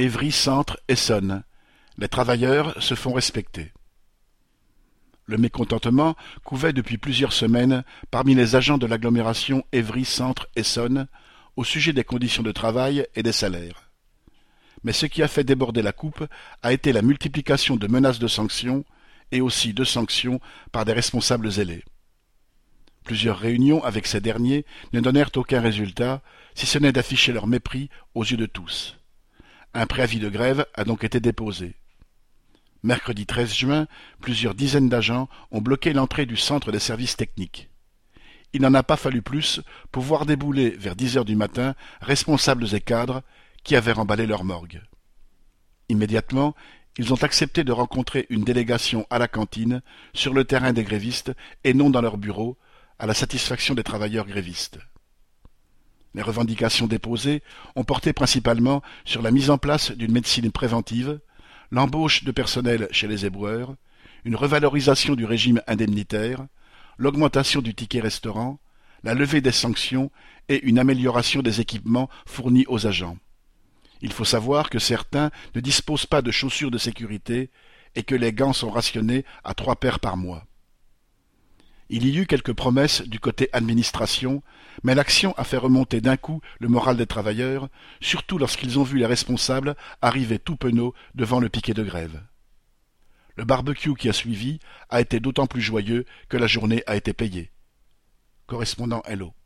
Évry-Centre Essonne. Les travailleurs se font respecter. Le mécontentement couvait depuis plusieurs semaines parmi les agents de l'agglomération Évry-Centre Essonne au sujet des conditions de travail et des salaires. Mais ce qui a fait déborder la coupe a été la multiplication de menaces de sanctions et aussi de sanctions par des responsables zélés. Plusieurs réunions avec ces derniers ne donnèrent aucun résultat, si ce n'est d'afficher leur mépris aux yeux de tous. Un préavis de grève a donc été déposé. Mercredi 13 juin, plusieurs dizaines d'agents ont bloqué l'entrée du centre des services techniques. Il n'en a pas fallu plus pour voir débouler vers 10 heures du matin responsables et cadres qui avaient remballé leur morgue. Immédiatement, ils ont accepté de rencontrer une délégation à la cantine, sur le terrain des grévistes et non dans leur bureau, à la satisfaction des travailleurs grévistes. Les revendications déposées ont porté principalement sur la mise en place d'une médecine préventive, l'embauche de personnel chez les éboueurs, une revalorisation du régime indemnitaire, l'augmentation du ticket restaurant, la levée des sanctions et une amélioration des équipements fournis aux agents. Il faut savoir que certains ne disposent pas de chaussures de sécurité et que les gants sont rationnés à 3 paires par mois. Il y eut quelques promesses du côté administration, mais l'action a fait remonter d'un coup le moral des travailleurs, surtout lorsqu'ils ont vu les responsables arriver tout penauds devant le piquet de grève. Le barbecue qui a suivi a été d'autant plus joyeux que la journée a été payée. Correspondant Hello.